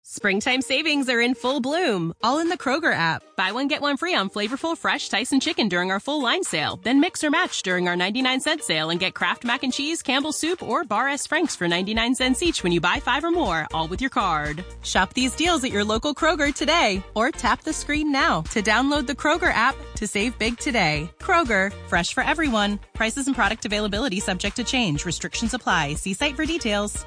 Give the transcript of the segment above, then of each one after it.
Springtime savings are in full bloom, all in the Kroger app. Buy one, get one free on flavorful, fresh Tyson chicken during our full line sale. Then mix or match during our 99-cent sale and get Kraft Mac and Cheese, Campbell's Soup, or Bar S. Frank's for 99 cents each when you buy 5 or more, all with your card. Shop these deals at your local Kroger today, or tap the screen now to download the Kroger app to save big today. Kroger, fresh for everyone. Prices and product availability subject to change. Restrictions apply. See site for details.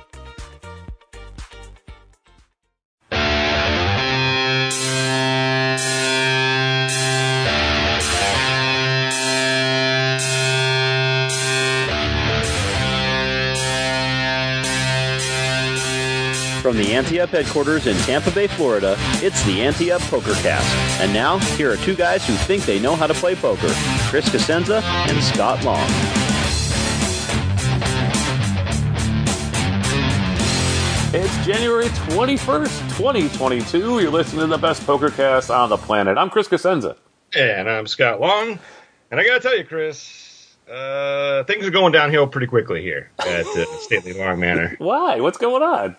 From the Ante Up headquarters in Tampa Bay, Florida, it's the Ante Up PokerCast. And now, here are two guys who think they know how to play poker, Chris Cosenza and Scott Long. It's January 21st, 2022. You're listening to the best PokerCast on the planet. I'm Chris Cosenza. And I'm Scott Long. And I got to tell you, Chris, things are going downhill pretty quickly here at Stately Long Manor. Why? What's going on?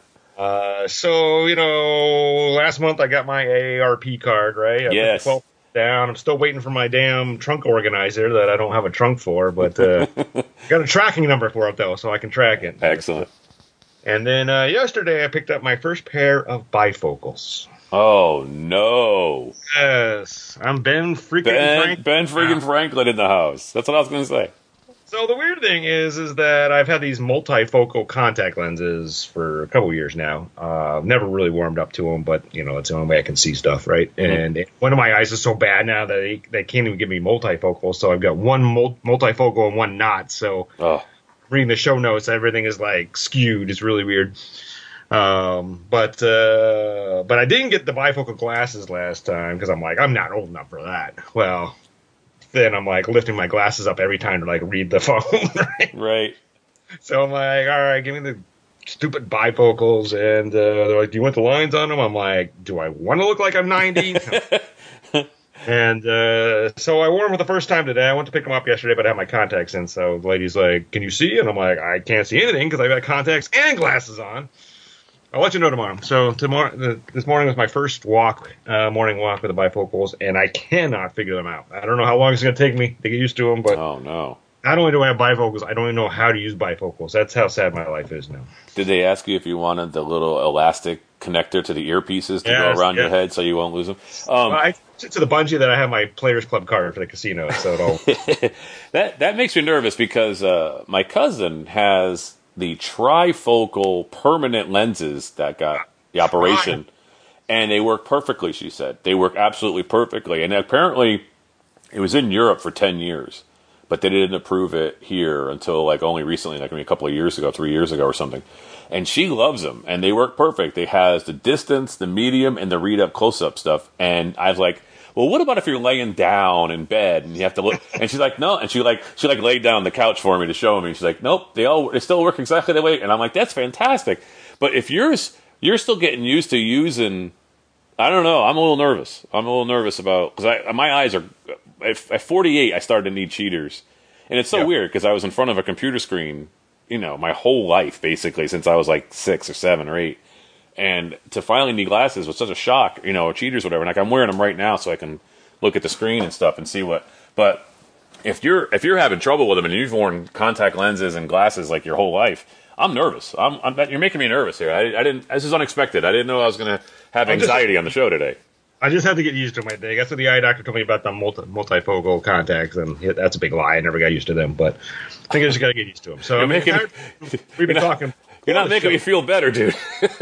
Last month I got my AARP card, right? Yes. 12 down. I'm still waiting for my damn trunk organizer that I don't have a trunk for, but got a tracking number for it, though, so I can track it. Excellent. And then yesterday I picked up my first pair of bifocals. Oh, no. Yes. I'm Ben Franklin. Ben freaking Franklin in the house. That's what I was going to say. So the weird thing is that I've had these multifocal contact lenses for a couple of years now. Never really warmed up to them, but, it's the only way I can see stuff, right? Mm-hmm. And one of my eyes is so bad now that they can't even give me multifocal, so I've got one multifocal and one not. So reading the show notes, everything is, skewed. It's really weird. But I didn't get the bifocal glasses last time because I'm not old enough for that. Well, then I'm lifting my glasses up every time to read the phone. Right. So I'm all right, give me the stupid bifocals. And they're like, do you want the lines on them? I'm like, do I want to look like I'm 90? And so I wore them for the first time today. I went to pick them up yesterday, but I had my contacts in. So the lady's like, can you see? And I'm like, I can't see anything because I've got contacts and glasses on. I'll let you know tomorrow. So this morning was my first morning walk with the bifocals, and I cannot figure them out. I don't know how long it's going to take me to get used to them, but oh no! Not only do I have bifocals, I don't even know how to use bifocals. That's how sad my life is now. Did they ask you if you wanted the little elastic connector to the earpieces to go around your head so you won't lose them? I to the bungee that I have my Players Club card for the casino, so that makes me nervous because my cousin has the trifocal permanent lenses that got the operation, and they work perfectly, she said. They work absolutely perfectly. And apparently it was in Europe for 10 years, but they didn't approve it here until only recently, maybe a couple of years ago, 3 years ago or something. And she loves them, and they work perfect. They has the distance, the medium, and the read-up close-up stuff. And I was well, what about if you're laying down in bed and you have to look? And she's like, no. And she laid down on the couch for me to show me. She's like, nope, they still work exactly the way. And I'm like, that's fantastic. But if you're still getting used to using, I don't know. I'm a little nervous. About because my eyes are at 48. I started to need cheaters, and it's so weird because I was in front of a computer screen, my whole life basically since I was 6 or 7 or 8. And to finally need glasses was such a shock, or cheaters, whatever. I'm wearing them right now so I can look at the screen and stuff and see what. But if you're having trouble with them and you've worn contact lenses and glasses your whole life, I'm nervous. You're making me nervous here. I didn't. This is unexpected. I didn't know I was going to have anxiety on the show today. I just have to get used to my day. That's what the eye doctor told me about the multifocal contacts, and that's a big lie. I never got used to them, but I think I just got to get used to them. So we've been talking. You're not making me feel better, dude.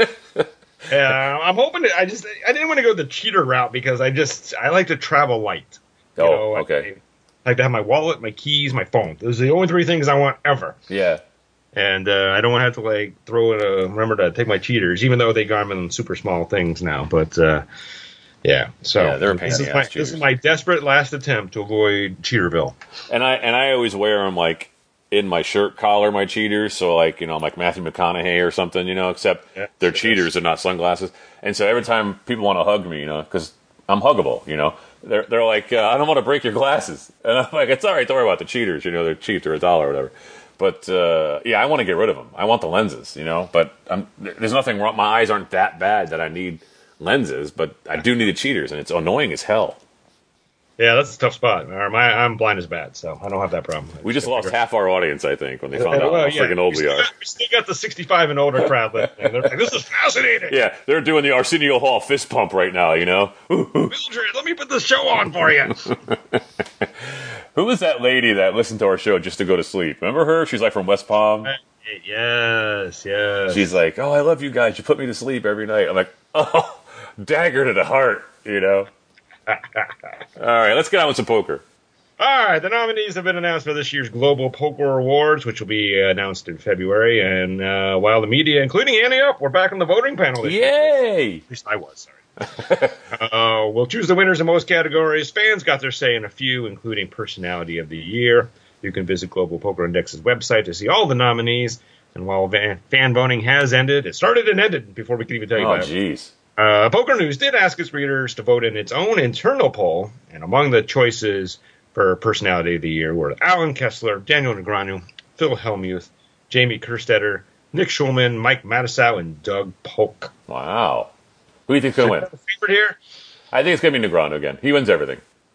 Yeah, I'm hoping I didn't want to go the cheater route because I like to travel light. Okay. I like to have my wallet, my keys, my phone. Those are the only 3 things I want ever. Yeah. And I don't want to have to throw in remember to take my cheaters, even though they got them in super small things now. But yeah, so they're a pain in the ass. This is my desperate last attempt to avoid Cheaterville. And I always wear them in my shirt collar, my cheaters, so I'm like Matthew McConaughey or something, except they're cheaters, they're not sunglasses. And so every time people want to hug me, because I'm huggable, they're like, I don't want to break your glasses. And I'm like, it's all right, don't worry about the cheaters, they're cheap, they're $1 or whatever. But I want to get rid of them. I want the lenses, But there's nothing wrong. My eyes aren't that bad that I need lenses, but I do need the cheaters, and it's annoying as hell. Yeah, that's a tough spot. I'm blind as bad, so I don't have that problem. We just lost half our audience, I think, when they found out how freaking old we are. We still got the 65 and older crowd left, and they're like, "This is fascinating." Yeah, they're doing the Arsenio Hall fist pump right now, Mildred, let me put this show on for you. Who was that lady that listened to our show just to go to sleep? Remember her? She's like from West Palm. Yes. She's like, "Oh, I love you guys. You put me to sleep every night." I'm like, "Oh, dagger to the heart," All right, let's get on with some poker. All right, the nominees have been announced for this year's Global Poker Awards, which will be announced in February. And while the media, including Annie Up, we're back on the voting panel this year. Yay! At least I was, sorry. We'll choose the winners in most categories. Fans got their say in a few, including Personality of the Year. You can visit Global Poker Index's website to see all the nominees. And while fan voting has ended, it started and ended before we could even tell you about it. Oh, jeez. Poker News did ask its readers to vote in its own internal poll, and among the choices for Personality of the Year were Alan Kessler, Daniel Negreanu, Phil Hellmuth, Jamie Kerstetter, Nick Schulman, Mike Matusow, and Doug Polk. Wow. Who do you think's going to win? Favorite here? I think it's going to be Negreanu again. He wins everything.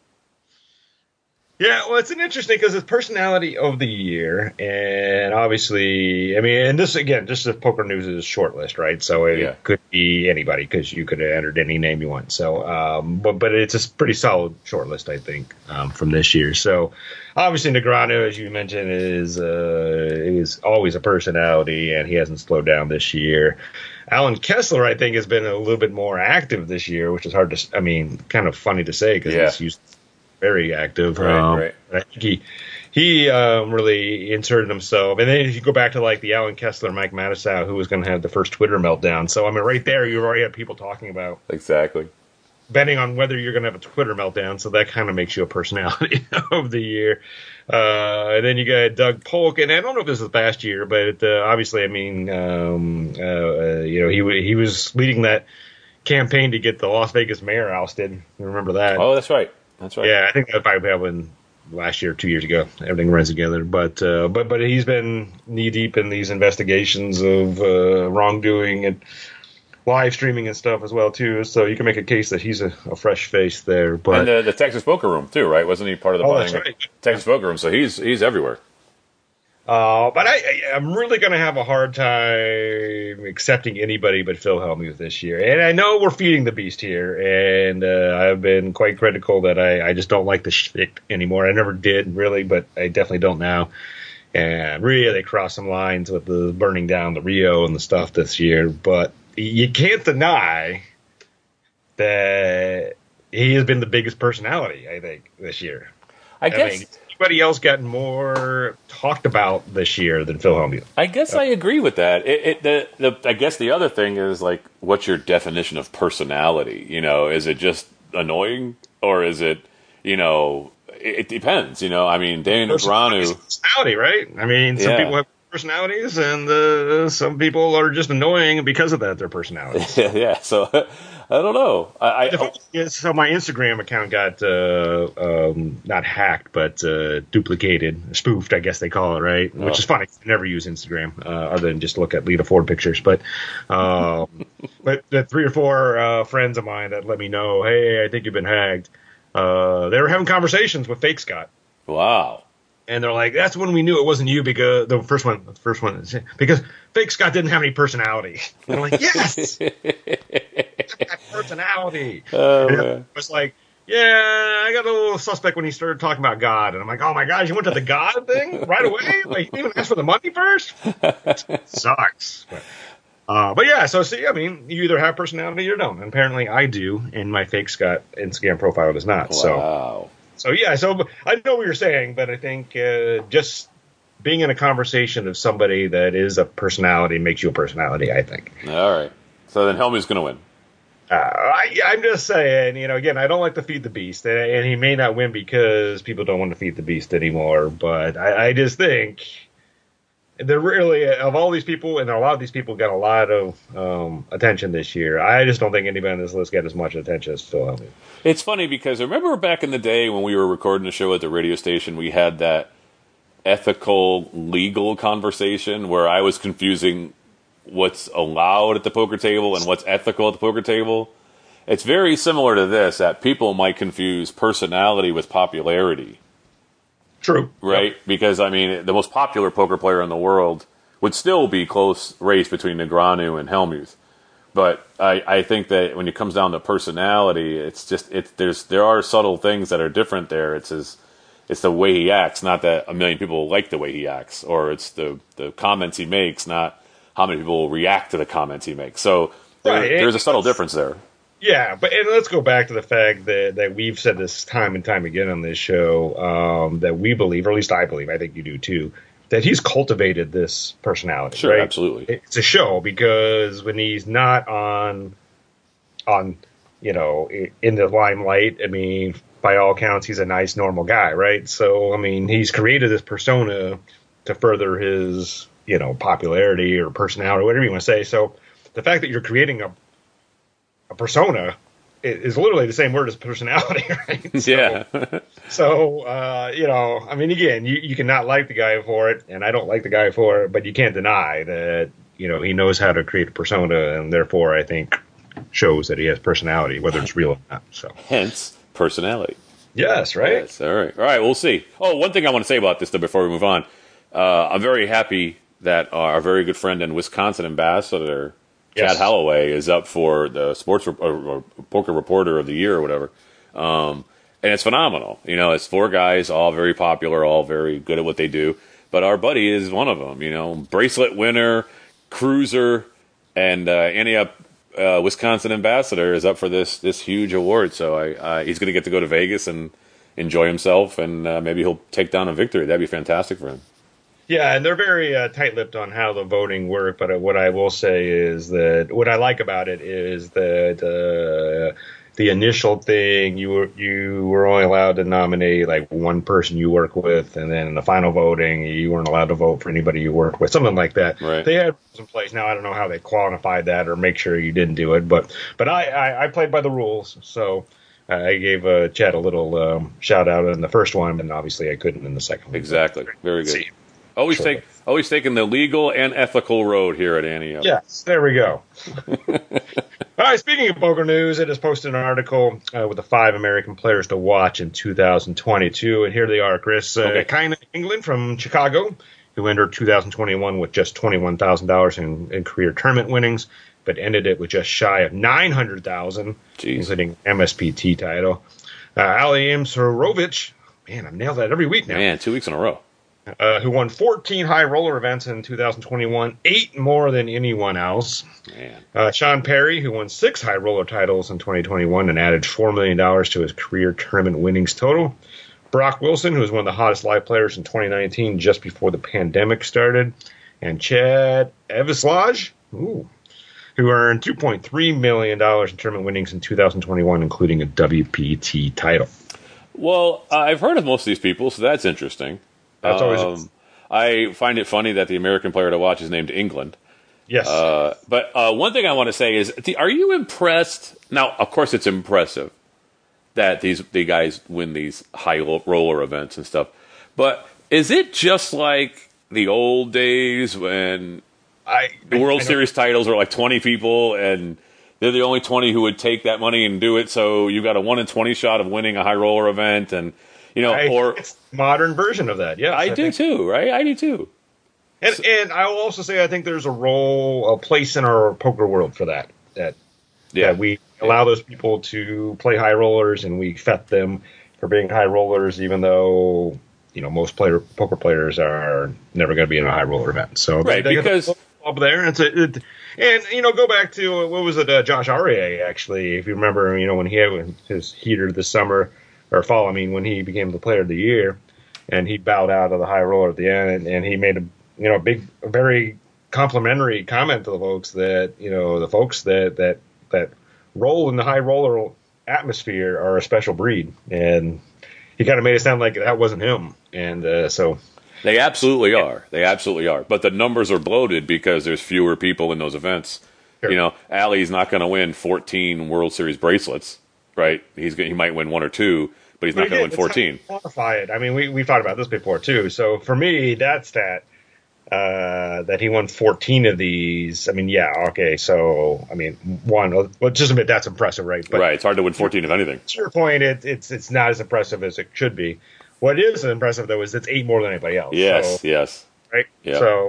Yeah, well, it's an interesting because it's Personality of the Year, and obviously, I mean, and this again, just the Poker News is a short list, right? So it could be anybody because you could have entered any name you want. So, but it's a pretty solid short list, I think, from this year. So, obviously, Negreanu, as you mentioned, is always a personality, and he hasn't slowed down this year. Alan Kessler, I think, has been a little bit more active this year, which is hard to, I mean, kind of funny to say because he's used. Very active. Right. I think he really inserted himself. And then if you go back to like the Alan Kessler, Mike Matusow, who was going to have the first Twitter meltdown. So, I mean, right there, you already had people talking about exactly betting on whether you're going to have a Twitter meltdown. So that kind of makes you a Personality of the Year. And then you got Doug Polk. And I don't know if this was last year, but obviously, I mean, he was leading that campaign to get the Las Vegas mayor ousted. You remember that? Oh, that's right. Yeah, I think that probably happened last year, 2 years ago. Everything runs together, but he's been knee deep in these investigations of wrongdoing and live streaming and stuff as well too. So you can make a case that he's a fresh face there. But and the Texas Poker Room too, right? Wasn't he part of the buying that's right. Texas Poker Room? So he's everywhere. But I'm really going to have a hard time accepting anybody but Phil Hellmuth this year. And I know we're feeding the beast here, and I've been quite critical that I just don't like the shtick anymore. I never did, really, but I definitely don't now. And really, they crossed some lines with the burning down the Rio and the stuff this year. But you can't deny that he has been the biggest personality, I think, this year. I guess anybody else got more talked about this year than Phil Hellmuth. I guess I agree with that. I guess the other thing is, like, what's your definition of personality? Is it just annoying, or is it, it depends. I mean, Daniel Negreanu, personality, right? I mean, some people have personalities, and some people are just annoying because of that. Their personalities. Yeah. So I don't know. So my Instagram account got not hacked, but duplicated, spoofed, I guess they call it, right? Which is funny. I never use Instagram other than just look at Lita Ford pictures. But the 3 or 4 friends of mine that let me know, hey, I think you've been hacked. They were having conversations with Fake Scott. Wow. And they're like, that's when we knew it wasn't you, because the first one, because Fake Scott didn't have any personality. And I'm like, yes, that personality. And it was like, yeah, I got a little suspect when he started talking about God. And I'm like, oh my gosh, you went to the God thing right away? Like, you even asked for the money first? Sucks. But yeah, so see, I mean, you either have personality or don't. And apparently I do, and my Fake Scott Instagram profile does not. Wow. So I know what you're saying, but I think just being in a conversation of somebody that is a personality makes you a personality, I think. All right. So then Helmuth's going to win. I'm just saying, again, I don't like to feed the beast, and he may not win because people don't want to feed the beast anymore, but I just think they're really, of all these people, and a lot of these people got a lot of attention this year. I just don't think anybody on this list got as much attention as Phil Hellmuth. It's funny because remember back in the day when we were recording a show at the radio station, we had that ethical, legal conversation where I was confusing what's allowed at the poker table and what's ethical at the poker table. It's very similar to this, that people might confuse personality with popularity. True. Right? Yep. Because, I mean, the most popular poker player in the world would still be close race between Negreanu and Hellmuth. But I think that when it comes down to personality, there are subtle things that are different there. It's the way he acts, not that a million people like the way he acts, or it's the comments he makes, not how many people will react to the comments he makes. So there's a subtle difference there. Yeah, but let's go back to the fact that we've said this time and time again on this show, that we believe, or at least I believe, I think you do too, that he's cultivated this personality. Sure, right? Absolutely. It's a show, because when he's not on in the limelight, I mean, by all accounts, he's a nice, normal guy, right? So, I mean, he's created this persona to further his, popularity or personality, whatever you want to say. So the fact that you're creating a persona is literally the same word as personality, right? So, yeah. I mean, again, you cannot like the guy for it, and I don't like the guy for it, but you can't deny that, he knows how to create a persona, and therefore I think shows that he has personality, whether it's real or not. So hence personality. Yes, right? Yes, all right, we'll see. Oh, one thing I want to say about this, though, before we move on. I'm very happy that our very good friend and Wisconsin ambassador, Chad Holloway, is up for the sports or poker reporter of the year or whatever. And it's phenomenal. It's 4 guys, all very popular, all very good at what they do. But our buddy is one of them, bracelet winner, cruiser, and Antioch Wisconsin ambassador is up for this huge award. So he's going to get to go to Vegas and enjoy himself, and maybe he'll take down a victory. That'd be fantastic for him. Yeah, and they're very tight-lipped on how the voting work, but what I will say is that what I like about it is that the initial thing, you were only allowed to nominate like one person you work with, and then in the final voting, you weren't allowed to vote for anybody you work with, something like that. Right. They had rules in place. Now, I don't know how they quantified that or make sure you didn't do it, but I played by the rules, so I gave Chad a little shout-out in the first one, and obviously I couldn't in the second one. Exactly. Very good. Always taking the legal and ethical road here at Antioch. Yes, there we go. All right, speaking of poker news, it has posted an article with the 5 American players to watch in 2022, and here they are, Chris. Kyle England from Chicago, who entered 2021 with just $21,000 in career tournament winnings, but ended it with just shy of $900,000, including MSPT title. Ali Imsarovic, man, I've nailed that every week now. Man, 2 weeks in a row. Who won 14 high roller events in 2021, 8 more than anyone else. Man. Sean Perry, who won 6 high roller titles in 2021 and added $4 million to his career tournament winnings total. Brock Wilson, who was one of the hottest live players in 2019 just before the pandemic started. And Chad Eveslage, who earned $2.3 million in tournament winnings in 2021, including a WPT title. Well, I've heard of most of these people, so that's interesting. That's always. I find it funny that the American player to watch is named England. Yes. But one thing I want to say is, are you impressed? Now, of course, it's impressive that the guys win these high roller events and stuff. But is it just like the old days when the World Series titles were like 20 people and they're the only 20 who would take that money and do it? So you got a 1 in 20 shot of winning a high roller event, and it's a modern version of that. Yes, I do too. Right, I do too. And I will also say I think there's a place in our poker world for that. That we allow those people to play high rollers, and we vet them for being high rollers, even though most poker players are never going to be in a high roller event. So right, because up there, and go back to what was it, Josh Aurier actually, if you remember, when he had his heater this summer or fall, when he became the player of the year, and he bowed out of the high roller at the end, and he made a very complimentary comment to the folks that the folks that roll in the high roller atmosphere are a special breed, and he kind of made it sound like that wasn't him, and so they absolutely are. They absolutely are. But the numbers are bloated because there's fewer people in those events. Sure. Ali's not going to win 14 World Series bracelets, right? He might win 1 or 2, but he's not going to win 14. Quantify it. I mean, we've talked about this before too. So for me, that stat that he won 14 of these. I mean, yeah, okay. So I mean, well, just admit that's impressive, right? But right. It's hard to win 14 of anything. To your point, it's not as impressive as it should be. What is impressive though is it's 8 more than anybody else. Yes. So, yes. Right. Yeah. So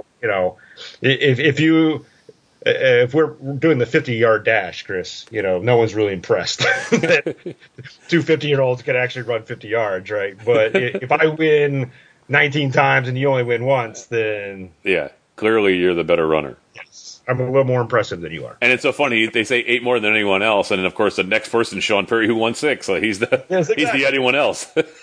if we're doing the 50-yard dash, Chris, no one's really impressed that 2 50-year-olds can actually run 50 yards, right? But if I win 19 times and you only win once, then yeah, clearly you're the better runner. Yes, I'm a little more impressive than you are. And it's so funny, they say 8 more than anyone else, and then of course the next person, Sean Perry, who won 6, so he's the anyone else.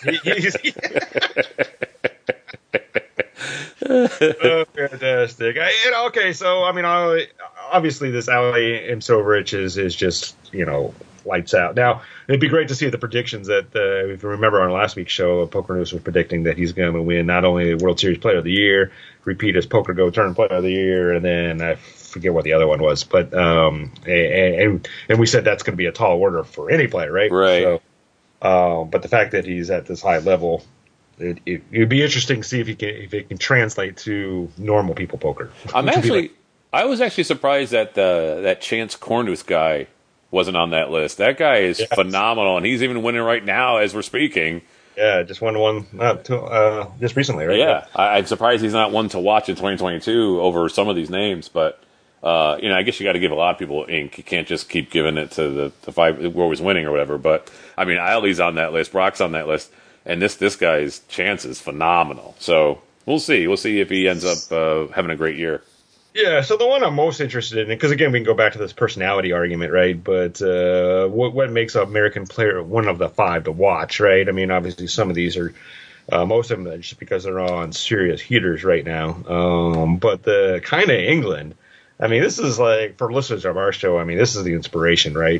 Oh, fantastic. Okay, so I mean, obviously this Ali Imsovich is just lights out. Now it'd be great to see the predictions that if you remember on last week's show, Poker News was predicting that he's going to win not only the World Series Player of the Year, repeat as Poker Go Tournament Player of the Year, and then I forget what the other one was, but and we said that's going to be a tall order for any player, right? Right. So, but the fact that he's at this high level. It'd be interesting to see if it can translate to normal people poker. I was actually surprised that that Chance Cornuth guy wasn't on that list. That guy is phenomenal, and he's even winning right now as we're speaking. Yeah, just won one just recently, right? Yeah, I'm surprised he's not one to watch in 2022 over some of these names, but I guess you got to give a lot of people ink. You can't just keep giving it to the 5 who always winning or whatever. But I mean, Ali's on that list, Brock's on that list. And this guy's chance is phenomenal. So we'll see. We'll see if he ends up having a great year. Yeah, so the one I'm most interested in, because again, we can go back to this personality argument, right? But what makes an American player one of the 5 to watch, right? I mean, obviously some of these are, most of them just because they're on serious heaters right now. But the kind of England, I mean, this is like, for listeners of our show, I mean, this is the inspiration, right?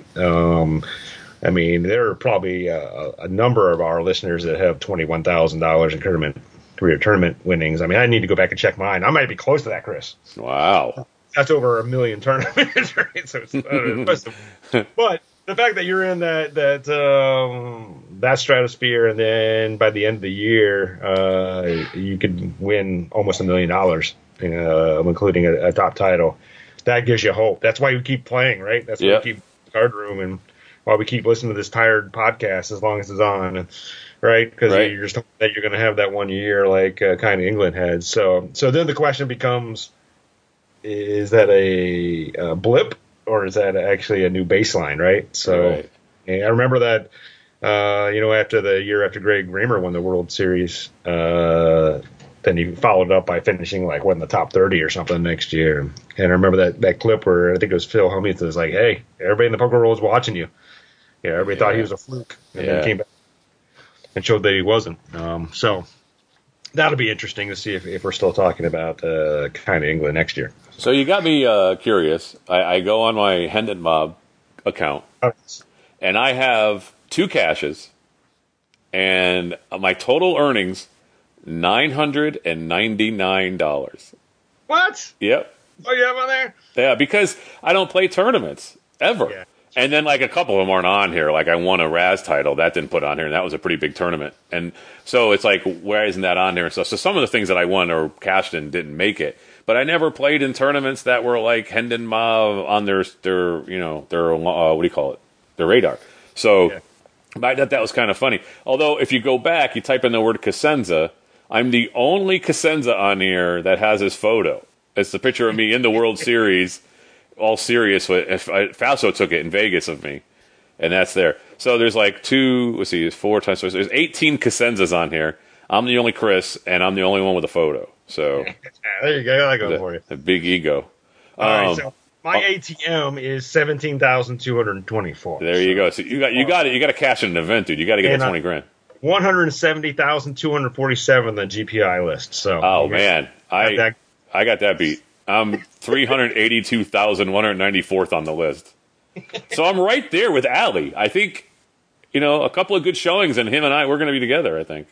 I mean, there are probably a number of our listeners that have $21,000 in career tournament winnings. I mean, I need to go back and check mine. I might be close to that, Chris. Wow. That's over 1 million tournaments, right? So it's impressive. But the fact that you're in that stratosphere, and then by the end of the year, you could win almost $1 million, including a top title. That gives you hope. That's why you keep playing, right? That's why you keep the card room and why we keep listening to this tired podcast as long as it's on, right? Because you're just hoping that you're going to have that 1 year like kind of England had. So then the question becomes, is that a blip or is that actually a new baseline, right? So and I remember that, after the year after Greg Raymer won the World Series, then he followed up by finishing in the top 30 or something next year. And I remember that clip where I think it was Phil Hellmuth was like, "Hey, everybody in the poker world is watching you." Everybody thought he was a fluke, and then came back and showed that he wasn't. So that'll be interesting to see if we're still talking about kind of England next year. So you got me curious. I go on my Hendon Mob account, and I have 2 cashes, and my total earnings $999. What? Yep. Oh, you have on there? Yeah, because I don't play tournaments ever. Yeah. And then a couple of them aren't on here. I won a Raz title that didn't put on here, and that was a pretty big tournament. And so it's why isn't that on there and stuff? So some of the things that I won or cashed in didn't make it. But I never played in tournaments that were like Hendon Mob on their what do you call it? Their radar. So I thought that was kind of funny. Although if you go back, you type in the word Cosenza, I'm the only Cosenza on here that has his photo. It's the picture of me in the World Series. All serious, Fausto took it in Vegas of me, and that's there. So there's 4 times, so there's 18 Cosenzas on here. I'm the only Chris, and I'm the only one with a photo. So there you go. I go for you. A big ego. All right, so my ATM is 17,224. There you go. So you got it. You got to cash in an event, dude. You got to get that 20 grand. 170,247 on the GPI list. So man, I got that beat. I'm 382,194th on the list. So I'm right there with Ali. I think, a couple of good showings, and him and we're going to be together, I think.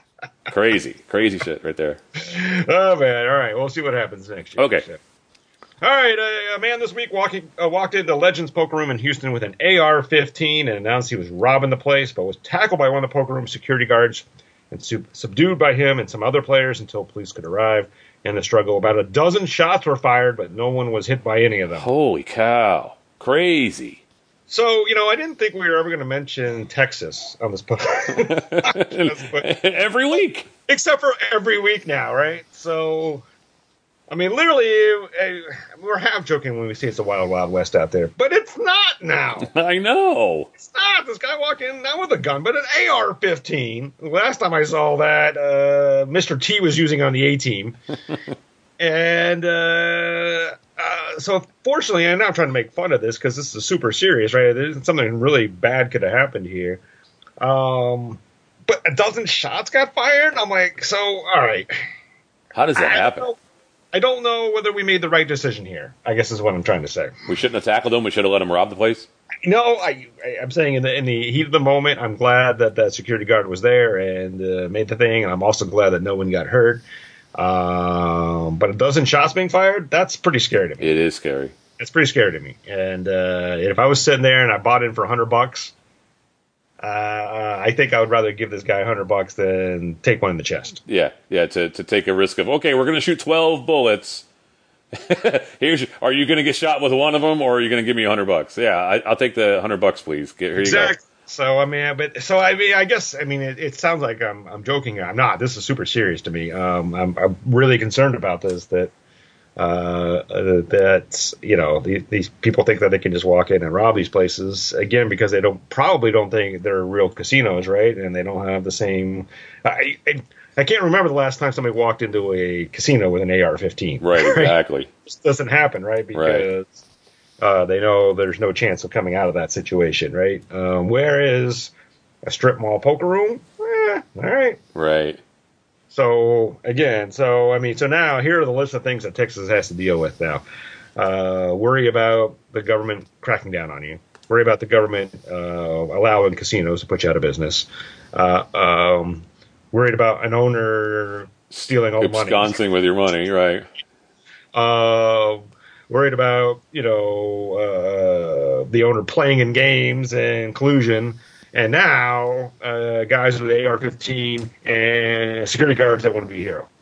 Crazy shit right there. Oh, man. All right. We'll see what happens next year. Okay. All right, a man this week walked into Legends Poker Room in Houston with an AR-15 and announced he was robbing the place, but was tackled by one of the poker room security guards and subdued by him and some other players until police could arrive. In the struggle, about a dozen shots were fired, but no one was hit by any of them. Holy cow. Crazy. So, I didn't think we were ever going to mention Texas on this podcast. Every week. Except for every week now, right? So, literally, we're half joking when we say it's the Wild Wild West out there. But it's not now. I know. It's not. This guy walked in, not with a gun, but an AR-15. Last time I saw that, Mr. T was using on the A-team. And so, fortunately, I'm not trying to make fun of this because this is super serious, right? Something really bad could have happened here. But a dozen shots got fired? I'm like, so, all right. How does that happen? I don't know whether we made the right decision here, I guess is what I'm trying to say. We shouldn't have tackled him. We should have let him rob the place. No, I'm saying in the heat of the moment, I'm glad that security guard was there and made the thing. And I'm also glad that no one got hurt. But a dozen shots being fired, that's pretty scary to me. It is scary. It's pretty scary to me. And if I was sitting there and I bought in for $100, I think I would rather give this guy $100 than take one in the chest. Yeah. To take a risk of, okay, we're going to shoot 12 bullets. Are you going to get shot with one of them, or are you going to give me $100? Yeah, I'll take the $100, please. Here exactly. You go. So I guess it sounds like I'm joking. I'm not. This is super serious to me. I'm really concerned about this. That these people think that they can just walk in and rob these places again because they probably don't think they're real casinos, right? And they don't have the same. I can't remember the last time somebody walked into a casino with an AR-15. Right, exactly. This doesn't happen, right? Because they know there's no chance of coming out of that situation, right? Whereas a strip mall poker room, all right. Right. So, again, so now here are the list of things that Texas has to deal with now. Worry about the government cracking down on you. Worry about the government allowing casinos to put you out of business. Worried about an owner stealing all the money. Absconding with your money, right. Worried about, the owner playing in games and collusion. And now, guys with AR-15 and security guards that want to be a hero.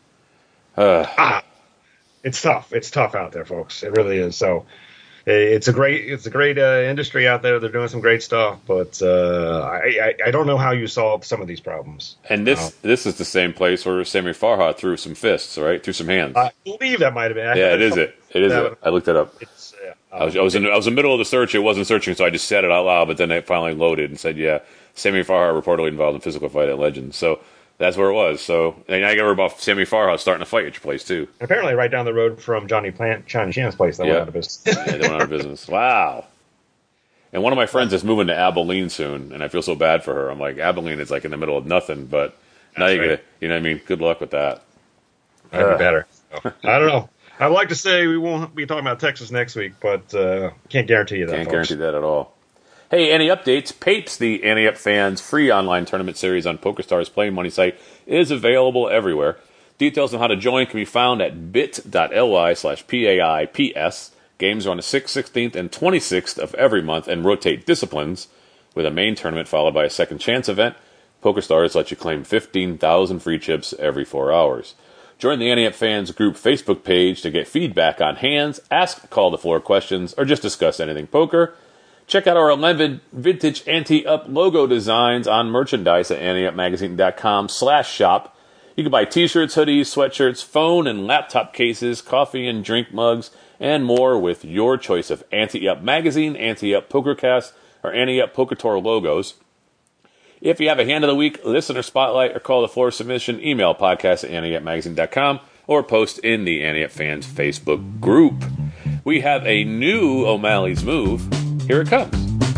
It's tough. It's tough out there, folks. It really is. So it's a great industry out there. They're doing some great stuff, but I don't know how you solve some of these problems. And this is the same place where Sammy Farha threw some fists, right? Threw some hands. I believe that might have been. It is it. I looked it up. I was in the middle of the search. It wasn't searching, so I just said it out loud. But then it finally loaded and said, "Yeah, Sammy Farha reportedly involved in physical fight at Legends." So that's where it was. So and I got about Sammy Farha starting a fight at your place too. Apparently, right down the road from Johnny Chan's place, that went out of business. They went out of business. Wow. And one of my friends is moving to Abilene soon, and I feel so bad for her. I'm like, Abilene is like in the middle of nothing, but now you get, you know what I mean? Good luck with that. That'd be better. I don't know. I'd like to say we won't be talking about Texas next week, but can't guarantee you that. Can't guarantee that at all. Hey, any updates? Papes, the Ante Up Fans free online tournament series on PokerStars Play Money site, is available everywhere. Details on how to join can be found at bit.ly/PAIPS. Games are on the 6th, 16th, and 26th of every month and rotate disciplines, with a main tournament followed by a second chance event. PokerStars lets you claim 15,000 free chips every 4 hours. Join the Ante Up Fans group Facebook page to get feedback on hands, ask call-to-floor questions, or just discuss anything poker. Check out our 11 vintage Ante Up logo designs on merchandise at anteupmagazine.com/shop. You can buy t-shirts, hoodies, sweatshirts, phone and laptop cases, coffee and drink mugs, and more with your choice of Ante Up Magazine, Ante Up PokerCast, or Ante Up Poker Tour logos. If you have a hand of the week, listener spotlight, or call the floor submission, email podcast at anteupmagazine.com or post in the Ante Up Fans Facebook group. We have a new O'Malley's Move. Here it comes.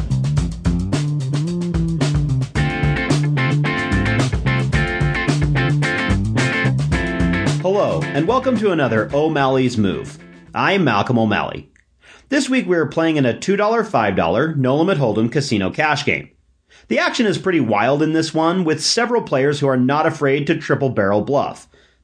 Hello, and welcome to another O'Malley's Move. I'm Malcolm O'Malley. This week we are playing in a $2, $5 no-limit hold'em casino cash game. The action is pretty wild in this one, with several players who are not afraid to triple barrel bluff.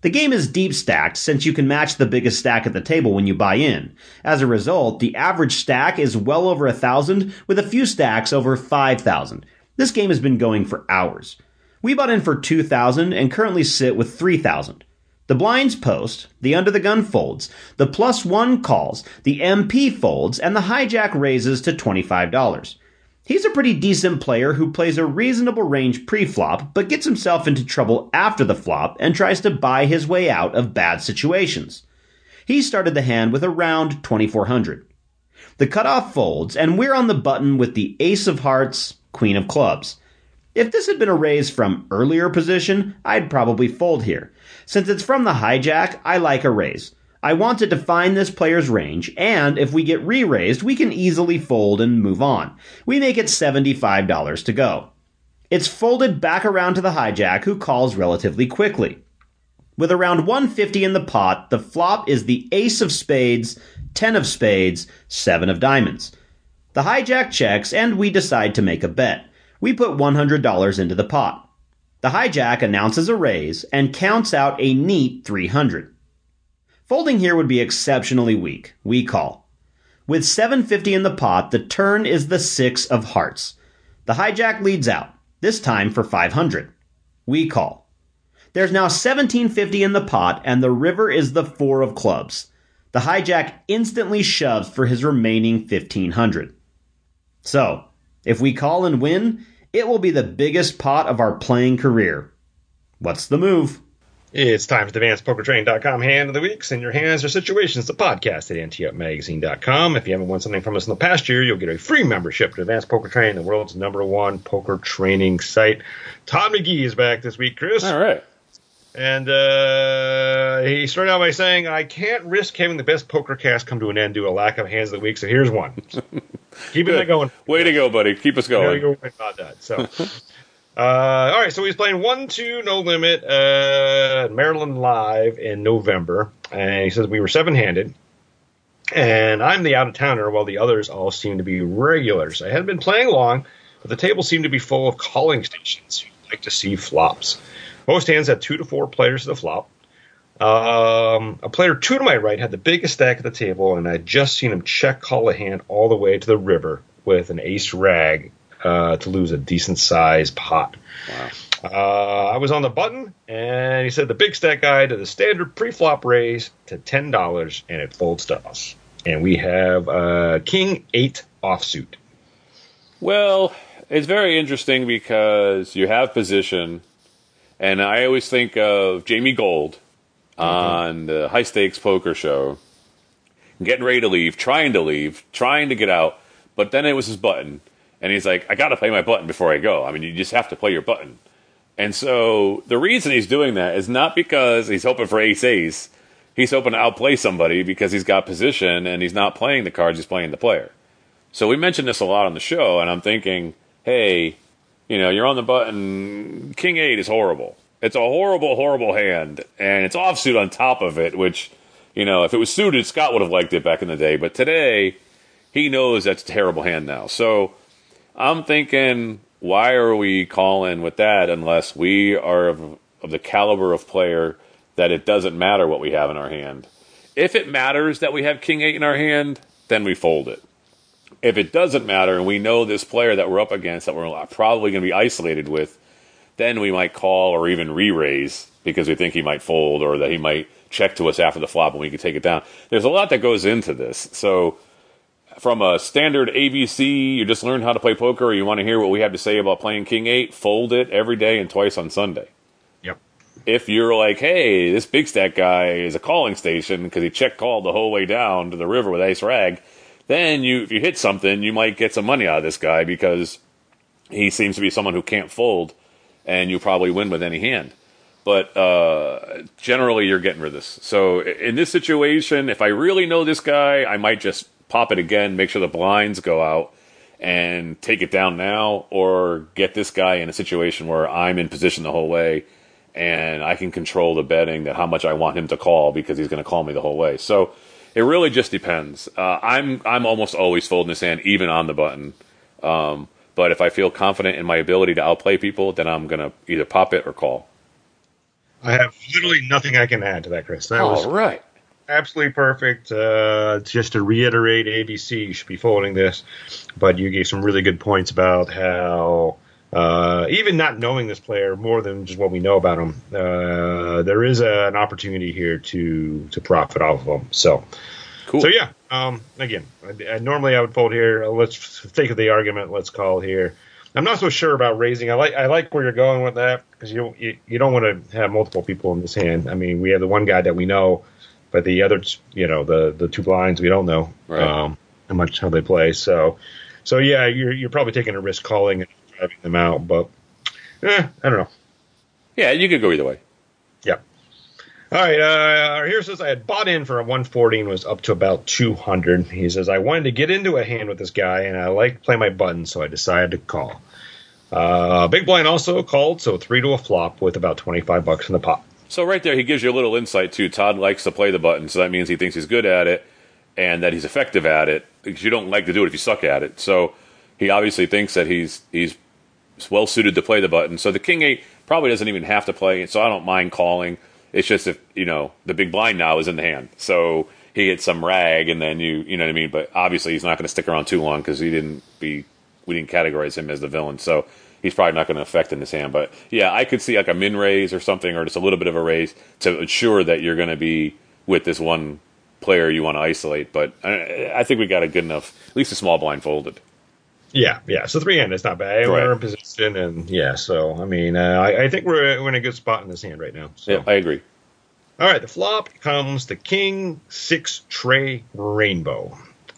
The game is deep stacked since you can match the biggest stack at the table when you buy in. As a result, the average stack is well over 1,000 with a few stacks over 5,000. This game has been going for hours. We bought in for 2,000 and currently sit with 3,000. The blinds post, the under the gun folds, the +1 calls, the MP folds, and the hijack raises to $25. He's a pretty decent player who plays a reasonable range pre-flop, but gets himself into trouble after the flop and tries to buy his way out of bad situations. He started the hand with around 2,400. The cutoff folds, and we're on the button with the ace of hearts, queen of clubs. If this had been a raise from earlier position, I'd probably fold here. Since it's from the hijack, I like a raise. I want to define this player's range, and if we get re-raised, we can easily fold and move on. We make it $75 to go. It's folded back around to the hijack, who calls relatively quickly. With around 150 in the pot, the flop is the ace of spades, 10 of spades, 7 of diamonds. The hijack checks, and we decide to make a bet. We put $100 into the pot. The hijack announces a raise and counts out a neat 300. Folding here would be exceptionally weak. We call. With 750 in the pot, the turn is the 6 of hearts. The hijack leads out, this time for 500. We call. There's now 1750 in the pot, and the river is the 4 of clubs. The hijack instantly shoves for his remaining 1500. So, if we call and win, it will be the biggest pot of our playing career. What's the move? It's time for the AdvancedPokerTraining.com Hand of the Week. Send your hands or situations to podcast at AnteUpMagazine.com. If you haven't won something from us in the past year, you'll get a free membership to Advanced Poker Training, the world's #1 poker training site. Todd McGee is back this week, Chris. All right. And he started out by saying, I can't risk having the best poker cast come to an end due to a lack of hands of the week, so here's one. Keep it going. Way to go, buddy. Keep us going. Go about that. So, all right, so he's playing 1-2 No Limit Maryland Live in November, and he says we were 7-handed, and I'm the out-of-towner while the others all seem to be regulars. I hadn't been playing long, but the table seemed to be full of calling stations who'd like to see flops. Most hands had 2 to 4 players to the flop. A player 2 to my right had the biggest stack at the table, and I'd just seen him check call a hand all the way to the river with an ace rag to lose a decent-sized pot. Wow. I was on the button, and he said the big stack guy did the standard pre-flop raise to $10, and it folds to us. And we have King 8 offsuit. Well, it's very interesting because you have position, and I always think of Jamie Gold on the High Stakes Poker Show, getting ready to leave, trying to get out, but then it was his button. And he's like, I got to play my button before I go. I mean, you just have to play your button. And so the reason he's doing that is not because he's hoping for ace-ace. He's hoping to outplay somebody because he's got position and he's not playing the cards, he's playing the player. So we mentioned this a lot on the show, and I'm thinking, hey, you're on the button. King 8 is horrible. It's a horrible, horrible hand. And it's offsuit on top of it, which, if it was suited, Scott would have liked it back in the day. But today, he knows that's a terrible hand now. So I'm thinking, why are we calling with that unless we are of the caliber of player that it doesn't matter what we have in our hand? If it matters that we have King 8 in our hand, then we fold it. If it doesn't matter and we know this player that we're up against that we're probably going to be isolated with, then we might call or even re-raise because we think he might fold or that he might check to us after the flop and we can take it down. There's a lot that goes into this. So from a standard ABC, you just learned how to play poker, or you want to hear what we have to say about playing King 8, fold it every day and twice on Sunday. Yep. If you're like, hey, this big stack guy is a calling station because he check called the whole way down to the river with ace rag, then if you hit something, you might get some money out of this guy because he seems to be someone who can't fold, and you probably win with any hand. But generally, you're getting rid of this. So in this situation, if I really know this guy, I might just pop it again, make sure the blinds go out, and take it down now, or get this guy in a situation where I'm in position the whole way, and I can control the betting that how much I want him to call because he's going to call me the whole way. So it really just depends. I'm almost always folding this hand, even on the button. But if I feel confident in my ability to outplay people, then I'm going to either pop it or call. I have literally nothing I can add to that, Chris. That was All right. absolutely perfect. Just to reiterate, ABC should be following this, but you gave some really good points about how even not knowing this player more than just what we know about him, there is an opportunity here to profit off of him. So, Cool. So yeah. Again, normally I would fold here. Let's think of the argument. Let's call here. I'm not so sure about raising. I like where you're going with that because you don't want to have multiple people in this hand. I mean, we have the one guy that we know, but the other, the two blinds we don't know Right. how much how they play. So yeah, you're probably taking a risk calling and driving them out. But I don't know. Yeah, you could go either way. Yeah. All right. Here says I had bought in for a 140 and was up to about 200. He says I wanted to get into a hand with this guy and I like to play my buttons, so I decided to call. Big blind also called, so 3 to a flop with about $25 in the pot. So right there, he gives you a little insight too. Todd likes to play the button, so that means he thinks he's good at it and that he's effective at it. Because you don't like to do it if you suck at it. So he obviously thinks that he's well suited to play the button. So the king 8 probably doesn't even have to play it. So I don't mind calling. It's just if the big blind now is in the hand, so he hits some rag, and then you know what I mean. But obviously, he's not going to stick around too long because we didn't categorize him as the villain, so he's probably not going to affect in this hand. But yeah, I could see like a min raise or something, or just a little bit of a raise to ensure that you're going to be with this one player you want to isolate. But I think we got a good enough, at least a small blind folded. Yeah. So 3-hand is not bad. Right. We're in position, and yeah. So I mean, I think we're in a good spot in this hand right now. So. Yeah, I agree. All right, the flop comes the king 6 tray rainbow,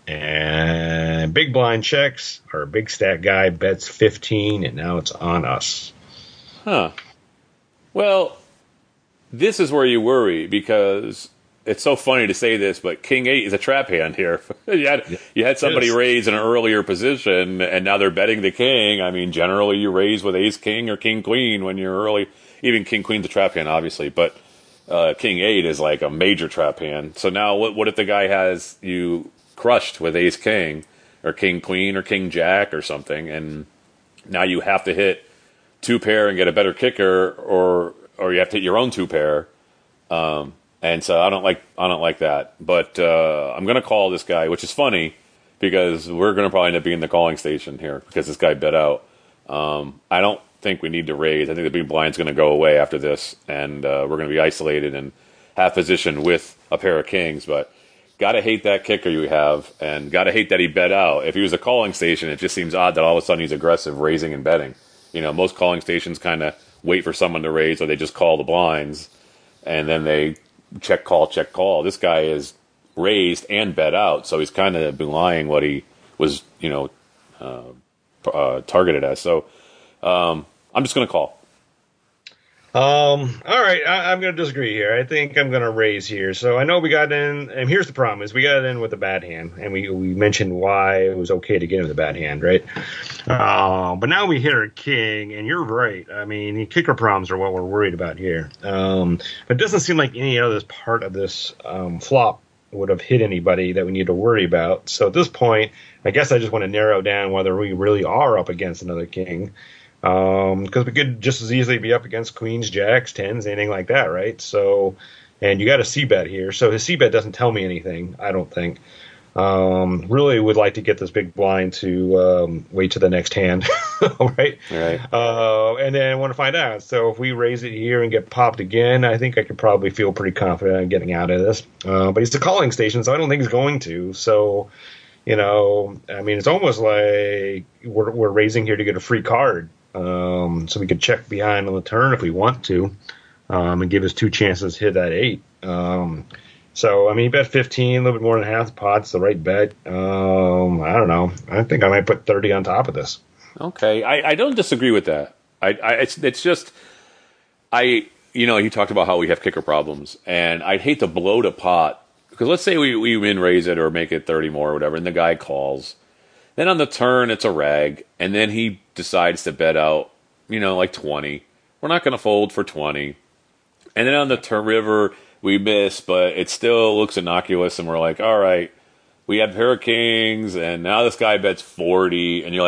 and big blind checks. Our big stack guy bets 15, and now it's on us. Huh. Well, this is where you worry because it's so funny to say this, but King 8 is a trap hand here. you had somebody raise in an earlier position, and now they're betting the king. I mean, generally you raise with Ace King or King Queen when you're early. Even King Queen's a trap hand, obviously, but King 8 is like a major trap hand. So now what if the guy has you crushed with Ace King or King Queen or King Jack or something, and now you have to hit 2 pair and get a better kicker, or you have to hit your own 2 pair. And so I don't like that. But I'm going to call this guy, which is funny because we're going to probably end up being the calling station here because this guy bet out. I don't think we need to raise. I think the big blind's going to go away after this, and we're going to be isolated and have position with a pair of kings. But got to hate that kicker you have, and got to hate that he bet out. If he was a calling station, it just seems odd that all of a sudden he's aggressive raising and betting. Most calling stations kind of wait for someone to raise, or they just call the blinds, and then they check call. This guy is raised and bet out, so he's kind of belying what he was, targeted as. So I'm just going to call. All right, I'm going to disagree here. I think I'm going to raise here. So I know we got in, and here's the problem: is we got in with a bad hand, and we mentioned why it was okay to get in with a bad hand, right? But now we hit our king, and you're right. I mean, kicker problems are what we're worried about here. But it doesn't seem like any other part of this flop would have hit anybody that we need to worry about. So at this point, I guess I just want to narrow down whether we really are up against another king. Because we could just as easily be up against queens, jacks, tens, anything like that, right? So, and you got a C-bet here. So his C-bet doesn't tell me anything, I don't think. Really would like to get this big blind to wait to the next hand, right? Right. And then want to find out. So if we raise it here and get popped again, I think I could probably feel pretty confident in getting out of this. But he's the calling station, so I don't think he's going to. So, I mean, it's almost like we're raising here to get a free card. So we could check behind on the turn if we want to, and give us 2 chances to hit that 8. So, I mean, he bet 15, a little bit more than half the pot's the right bet. I don't know. I think I might put 30 on top of this. Okay. I don't disagree with that. It's just, he talked about how we have kicker problems, and I'd hate to bloat a pot, because let's say we win, raise it, or make it 30 more or whatever, and the guy calls. Then on the turn, it's a rag, and then he decides to bet out, like 20. We're not going to fold for 20. And then on the turn river, we miss, but it still looks innocuous, and we're like, all right, we have pair of kings, and now this guy bets 40, and you're like,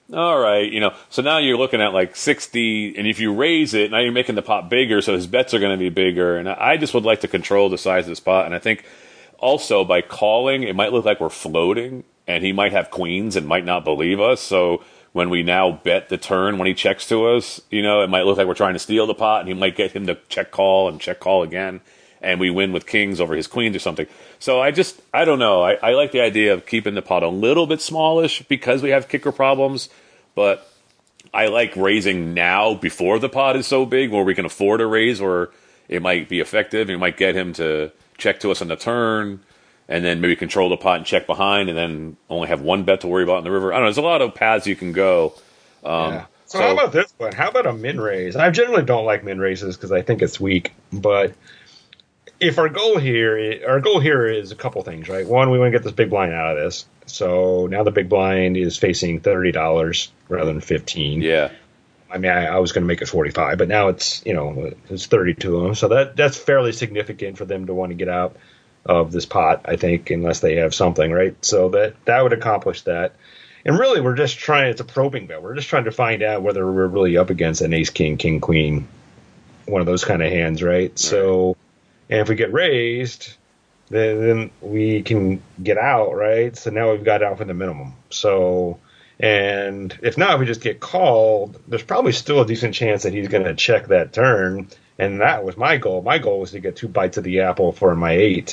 all right, so now you're looking at like 60, and if you raise it, now you're making the pot bigger, so his bets are going to be bigger. And I just would like to control the size of this pot. And I think also by calling, it might look like we're floating, and he might have queens and might not believe us. So when we now bet the turn when he checks to us, it might look like we're trying to steal the pot, and he might get him to check call and check call again, and we win with kings over his queens or something. So I don't know. I like the idea of keeping the pot a little bit smallish because we have kicker problems, but I like raising now before the pot is so big where we can afford a raise, or it might be effective and it might get him to check to us on the turn, and then maybe control the pot and check behind, and then only have one bet to worry about in the river. I don't know. There's a lot of paths you can go. So how about this one? How about a min raise? I generally don't like min raises because I think it's weak, but if our goal here is a couple things, right? One, we want to get this big blind out of this. So now the big blind is facing $30 rather than 15. Yeah. I mean, I was going to make it 45, but now it's 30 to them. So that's fairly significant for them to want to get out of this pot, I think, unless they have something, right? So that would accomplish that. And really, it's a probing bet. We're just trying to find out whether we're really up against an ace, king, king, queen, one of those kind of hands, right? So, and if we get raised, then we can get out, right? So now we've got out for the minimum. So, and if not, if we just get called, there's probably still a decent chance that he's going to check that turn. And that was my goal. My goal was to get 2 bites of the apple for my 8,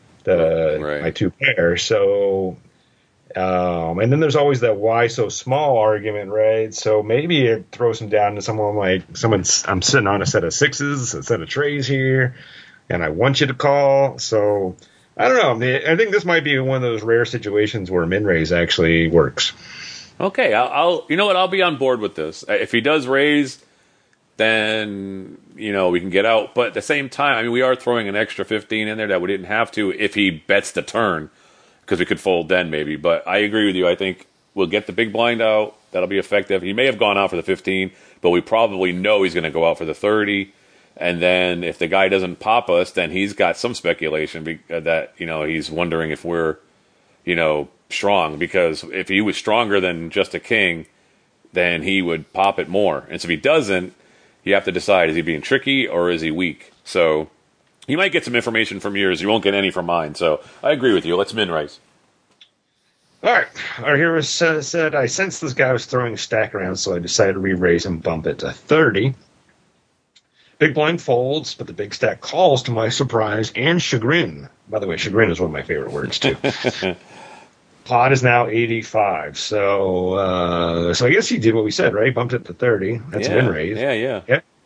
my 2 pair. So, and then there's always that why so small argument, right? So maybe it throws him down to I'm sitting on a set of 6s, a set of trays here, and I want you to call. So I don't know. I think this might be one of those rare situations where min raise actually works. Okay, I'll be on board with this. If he does raise, then we can get out. But at the same time, I mean, we are throwing an extra 15 in there that we didn't have to if he bets the turn, because we could fold then maybe. But I agree with you. I think we'll get the big blind out. That'll be effective. He may have gone out for the 15, but we probably know he's going to go out for the 30. And then if the guy doesn't pop us, then he's got some speculation that he's wondering if we're strong, because if he was stronger than just a king, then he would pop it more. And so if he doesn't, you have to decide, is he being tricky or is he weak? So you might get some information from yours. You won't get any from mine. So I agree with you. Let's min raise. All right. Our hero said, I sensed this guy was throwing a stack around, so I decided to re-raise and bump it to 30. Big blind folds, but the big stack calls to my surprise and chagrin. By the way, chagrin is one of my favorite words, too. Pot is now 85. So I guess he did what we said, right? Bumped it to 30. That's a min raise. Yeah.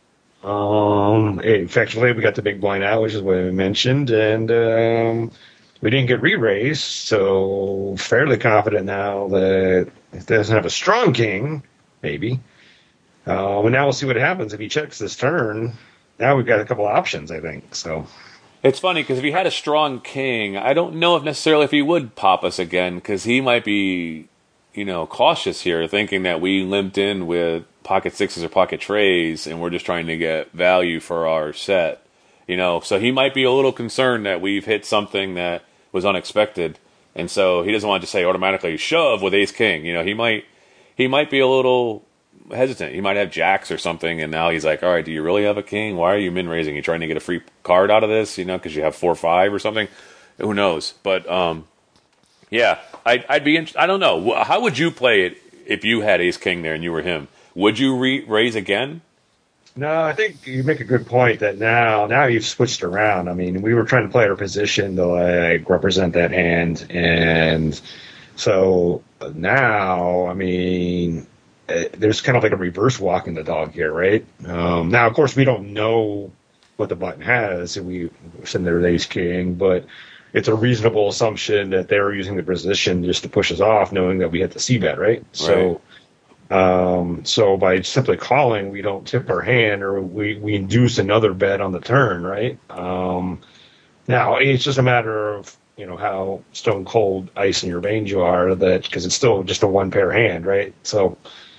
Effectively, we got the big blind out, which is what we mentioned, and we didn't get re-raised, so fairly confident now that if it doesn't have a strong king, maybe. And now we'll see what happens if he checks this turn. Now we've got a couple options, I think. So it's funny because if he had a strong king, I don't know if necessarily if he would pop us again, because he might be, cautious here, thinking that we limped in with pocket 6s or pocket trays, and we're just trying to get value for our set. So he might be a little concerned that we've hit something that was unexpected, and so he doesn't want to say automatically shove with ace king. He might be a little hesitant. He might have jacks or something, and now he's like, all right, do you really have a king? Why are you min raising? You trying to get a free card out of this, because you have 4-5 or something? Who knows? But yeah, I'd be I don't know. How would you play it if you had ace king there and you were him? Would you raise again? No, I think you make a good point that now you've switched around. I mean, we were trying to play our position to represent that hand, and so now, I mean, there's kind of like a reverse walking the dog here, right? Now, of course, we don't know what the button has. We send their ace king, but it's a reasonable assumption that they were using the position just to push us off, knowing that we had the c-bet, right? So by simply calling, we don't tip our hand, or we induce another bet on the turn, right? Now, it's just a matter of how stone cold ice in your veins you are, because it's still just a one pair hand, right? So.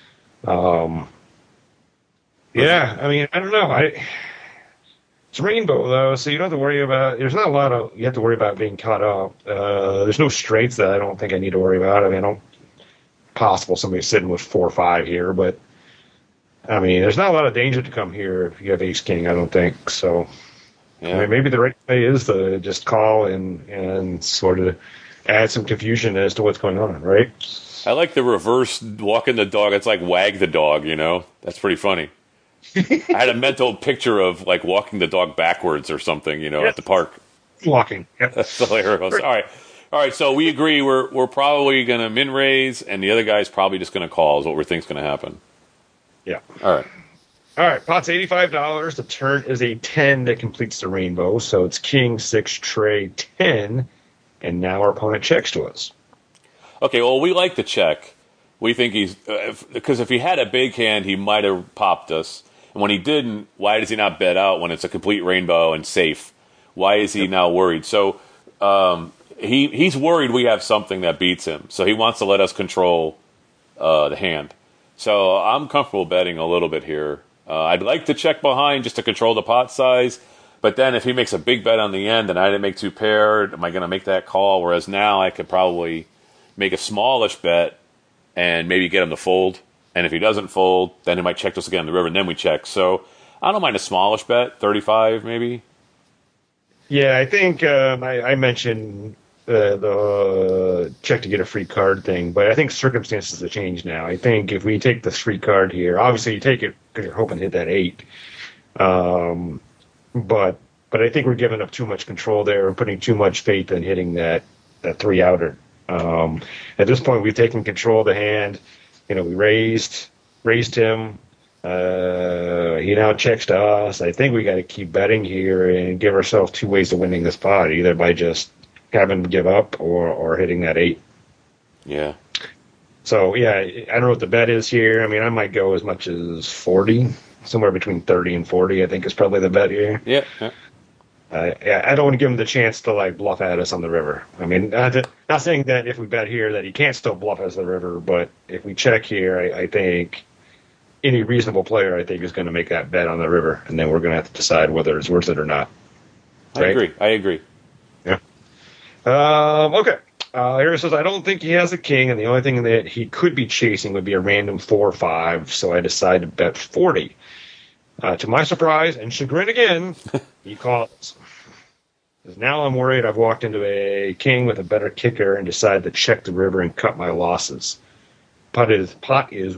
Yeah, I mean, I don't know. It's rainbow though, so you don't have to worry about. There's not a lot you have to worry about being caught up. There's no straights that I don't think I need to worry about. I mean, possible somebody's sitting with 4 or 5 here, but I mean, there's not a lot of danger to come here if you have ace king. I don't think so. Yeah. I mean, maybe the right play is to just call and sort of add some confusion as to what's going on, right? I like the reverse walking the dog. It's like wag the dog, you know? That's pretty funny. I had a mental picture of like walking the dog backwards or something, you know, at the park. Walking. Yep. That's hilarious. All right. So we agree we're probably going to min raise, and the other guy's probably just going to call. Is what we think's going to happen. Yeah. All right. All right. Pot's $85. The turn is a 10 that completes the rainbow, so it's king 6 tray 10, and now our opponent checks to us. Okay. Well, we like the check. We think he's because if he had a big hand, he might have popped us. And when he didn't, why does he not bet out when it's a complete rainbow and safe? Why is he now worried? So he's worried we have something that beats him. So he wants to let us control the hand. So I'm comfortable betting a little bit here. I'd like to check behind just to control the pot size. But then if he makes a big bet on the end and I didn't make 2 paired, am I going to make that call? Whereas now I could probably make a smallish bet and maybe get him to fold. And if he doesn't fold, then he might check us again on the river, and then we check. So I don't mind a smallish bet, 35 maybe. Yeah, I think I mentioned the check to get a free card thing, but I think circumstances have changed now. I think if we take the free card here, obviously you take it because you're hoping to hit that 8. But I think we're giving up too much control there and putting too much faith in hitting that 3 outer. At this point, we've taken control of the hand. You know, we raised him. He now checks to us. I think we got to keep betting here and give ourselves 2 ways of winning this pot, either by just having to give up or hitting that 8. Yeah. So, yeah, I don't know what the bet is here. I mean, I might go as much as 40, somewhere between 30 and 40, I think is probably the bet here. Yeah. I don't want to give him the chance to like bluff at us on the river. I mean, not saying that if we bet here that he can't still bluff us on the river, but if we check here, I think any reasonable player, I think, is going to make that bet on the river, and then we're going to have to decide whether it's worth it or not. Right? I agree. Yeah. Okay. Here it says, I don't think he has a king, and the only thing that he could be chasing would be a random 4 or 5, so I decided to bet 40. To my surprise and chagrin again, he calls. Because now I'm worried I've walked into a king with a better kicker and decided to check the river and cut my losses. Pot is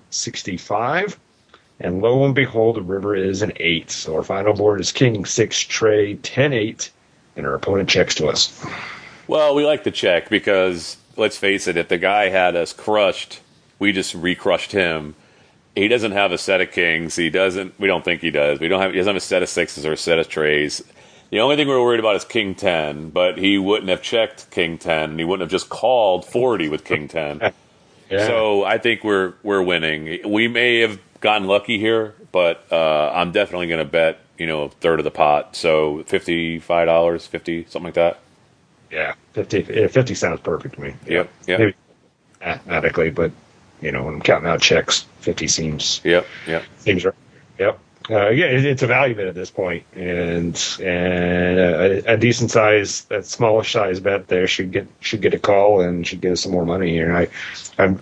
165, and lo and behold, the river is an 8. So our final board is king 6 tray 10-8, and our opponent checks to us. Well, we like the check because, let's face it, if the guy had us crushed, we just re-crushed him. He doesn't have a set of kings. We don't think he does. He doesn't have a set of 6s or a set of trays. The only thing we're worried about is king 10, but he wouldn't have checked king 10, and he wouldn't have just called 40 with king 10. Yeah. So I think we're winning. We may have gotten lucky here, but I'm definitely going to bet, a third of the pot. So $55, 50, something like that. Yeah, 50 sounds perfect to me. Yep. Maybe mathematically, but when I'm counting out checks, 50 seems. Yep. Seems right. Yep. It's a value bet at this point, and a decent size, that smallish size bet there should get a call and should get us some more money here. I'm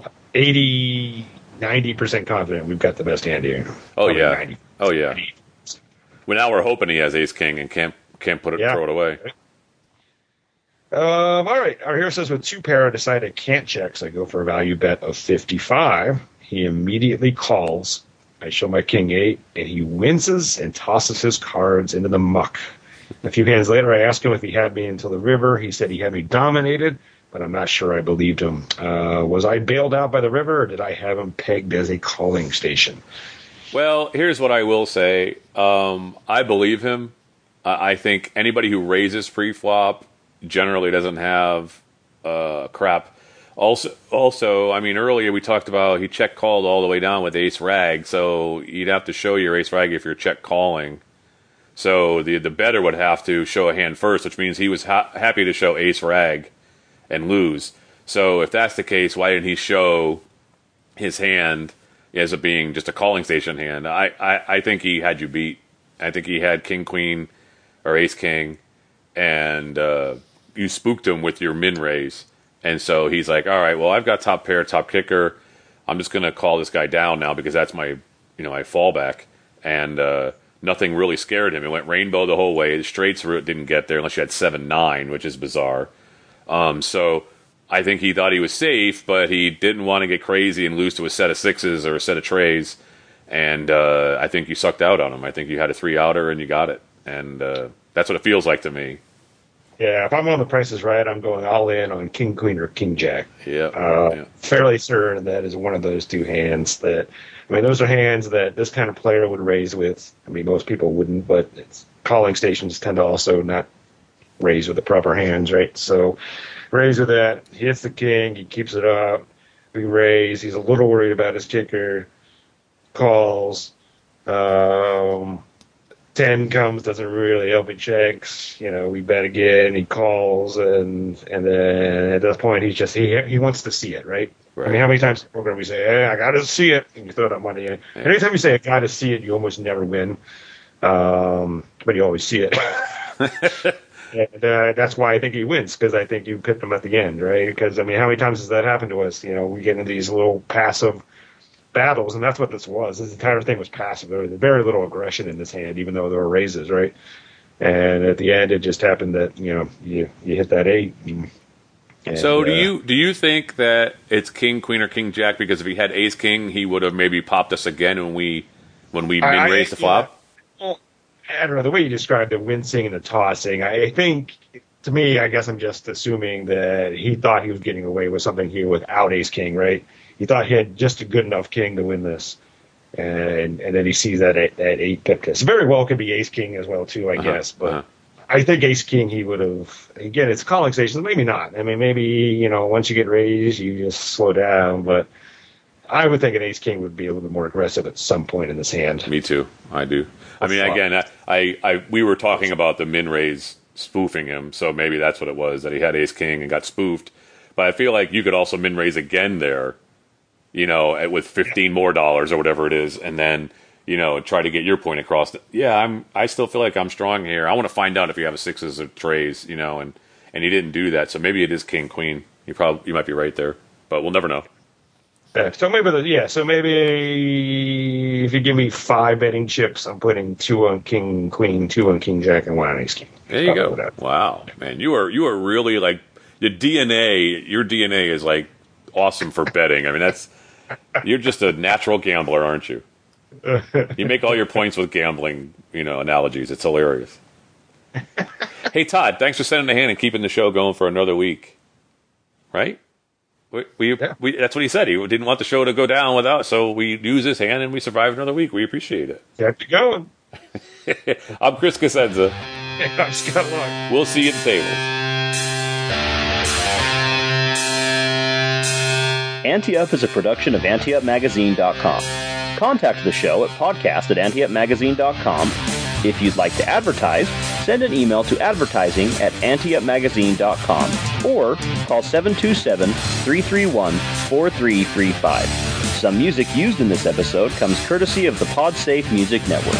80-90% confident we've got the best hand here. Oh yeah. 90. Oh yeah. Well, now we're hoping he has ace king and can't throw it away. All right. Our hero says with 2 pair, I decide I can't check, so I go for a value bet of 55. He immediately calls. I show my king 8, and he winces and tosses his cards into the muck. A few hands later, I asked him if he had me until the river. He said he had me dominated, but I'm not sure I believed him. Was I bailed out by the river, or did I have him pegged as a calling station? Well, here's what I will say. I believe him. I think anybody who raises pre-flop generally doesn't have crap. Also, I mean, earlier we talked about he check called all the way down with ace rag, so you'd have to show your ace rag if you're check calling. So the bettor would have to show a hand first, which means he was happy to show ace rag and lose. So if that's the case, why didn't he show his hand as it being just a calling station hand? I think he had you beat. I think he had king queen or ace king, and you spooked him with your min raise. And so he's like, all right, well, I've got top pair, top kicker. I'm just going to call this guy down now because that's my, my fallback. And nothing really scared him. It went rainbow the whole way. The straights route didn't get there unless you had 7-9, which is bizarre. So I think he thought he was safe, but he didn't want to get crazy and lose to a set of sixes or a set of trays. And I think you sucked out on him. I think you had a 3-outer and you got it. And that's what it feels like to me. Yeah, if I'm on the Price is Right, I'm going all in on King, Queen, or King, Jack. Yeah. Fairly certain that is one of those two hands that, those are hands that this kind of player would raise with. Most people wouldn't, but calling stations tend to also not raise with the proper hands, right? So raise with that. He hits the king. He keeps it up. We raise. He's a little worried about his kicker. Calls. 10 comes, doesn't really help. He checks. We bet again. He calls, and then at this point, he's just he wants to see it, right? Right. How many times in the program we say, "Hey, I got to see it," and you throw that money in. Yeah. Anytime you say, "I got to see it," you almost never win, but you always see it. And that's why I think he wins, because I think you picked him at the end, right? Because how many times has that happened to us? We get into these little passive battles, and that's what this was. This entire thing was passive. There was very little aggression in this hand, even though there were raises, right? And at the end, it just happened that you hit that 8. And, so do you think that it's King, Queen, or King, Jack? Because if he had Ace, King, he would have maybe popped us again when we min-raised the flop. Well, I don't know, the way you described the wincing and the tossing, I think, to me, I guess I'm just assuming that he thought he was getting away with something here without Ace King, right? He thought he had just a good enough king to win this, and then he sees that 8 pip test. Very well could be Ace King as well too, I guess. But I think Ace King he would have. Again, it's calling stations. Maybe not. Maybe once you get raised, you just slow down. But I would think an Ace King would be a little bit more aggressive at some point in this hand. Me too. I do. Again, we were talking about the min raise spoofing him, so maybe that's what it was, that he had Ace King and got spoofed. But I feel like you could also min raise again there. With $15 more or whatever it is, and then, try to get your point across. I still feel like I'm strong here. I want to find out if you have a sixes or trays, and he didn't do that. So maybe it is King, Queen. You might be right there, but we'll never know. Yeah, so maybe if you give me 5 betting chips, I'm putting 2 on King, Queen, 2 on King, Jack, and 1 on Ace King. There you go. Wow, man, you are really like your DNA is like awesome for betting. You're just a natural gambler, aren't you? You make all your points with gambling, analogies. It's hilarious. Hey, Todd, thanks for sending a hand and keeping the show going for another week. Right? That's what he said. He didn't want the show to go down without, so we used his hand and we survived another week. We appreciate it. Kept it going. I'm Chris Cosenza. I'm Scott Long. We'll see you at the tables. Ante Up is a production of AnteUpMagazine.com. Contact the show at podcast@AnteUpMagazine.com. If you'd like to advertise, send an email to advertising@AnteUpMagazine.com or call 727-331-4335. Some music used in this episode comes courtesy of the PodSafe Music Network.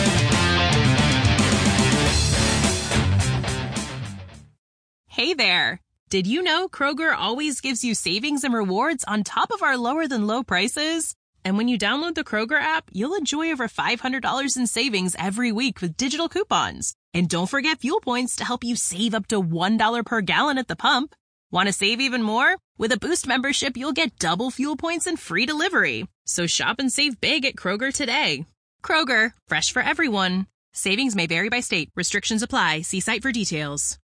Hey there! Did you know Kroger always gives you savings and rewards on top of our lower-than-low prices? And when you download the Kroger app, you'll enjoy over $500 in savings every week with digital coupons. And don't forget fuel points to help you save up to $1 per gallon at the pump. Want to save even more? With a Boost membership, you'll get double fuel points and free delivery. So shop and save big at Kroger today. Kroger, fresh for everyone. Savings may vary by state. Restrictions apply. See site for details.